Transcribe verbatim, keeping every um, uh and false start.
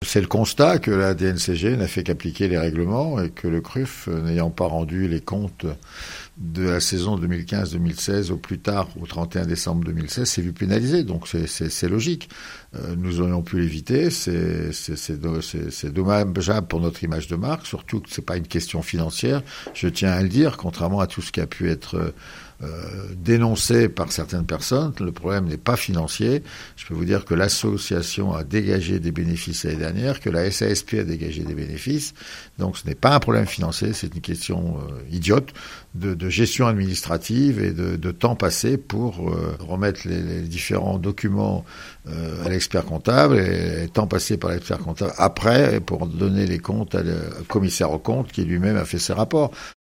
c'est le constat que la D N C G n'a fait qu'appliquer les règlements et que le C R U F, n'ayant pas rendu les comptes de la saison deux mille quinze deux mille seize au plus tard, au trente et un décembre deux mille seize, s'est vu pénalisé. Donc c'est, c'est, c'est logique. Euh, nous aurions pu l'éviter. C'est, c'est, c'est, c'est, c'est dommageable pour notre image de marque, surtout que c'est pas une question financière. Je tiens à le dire, contrairement à tout ce qui a pu être euh, dénoncé par certaines personnes, le problème n'est pas financier. Je peux vous dire que l'association a dégagé des bénéfices l'année dernière, que la S A S P a dégagé des bénéfices. Donc ce n'est pas un problème financier, c'est une question euh, idiote de, de gestion administrative et de, de temps passé pour euh, remettre les, les différents documents euh, à l'expert comptable et, et temps passé par l'expert comptable après pour donner les comptes à le, au commissaire aux comptes qui lui-même a fait ses rapports.